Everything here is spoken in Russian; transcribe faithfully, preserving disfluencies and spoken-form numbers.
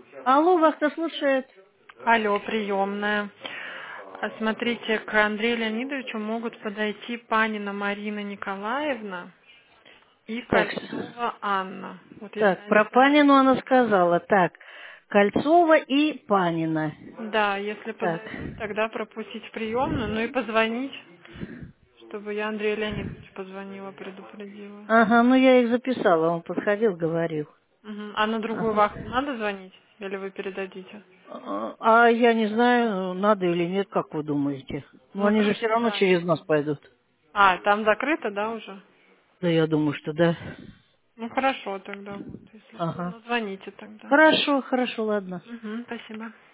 Алло, вас кто слушает? Алло, приемная. А Смотрите, к Андрею Леонидовичу могут подойти Панина Марина Николаевна и Так, Кольцова Анна. Вот если так, они про подойдут. Панину она сказала. Так, Кольцова и Панина. Да, если Так. подойдут, тогда пропустить в приемную, ну и позвонить, чтобы я Андрею Леонидовичу позвонила, предупредила. Ага, ну я их записала, он подходил, говорил. Мгм. А на другую Ага. вахту надо звонить? Или вы передадите? А а я не знаю, надо или нет, как вы думаете. Но Ну, они же короче, все равно через нас заранее. пойдут. А, там закрыто, да, уже? Да, я думаю, что да. Ну, хорошо тогда, вот, если что. Ага. Ну, звоните тогда. Хорошо, хорошо, ладно. Угу, спасибо.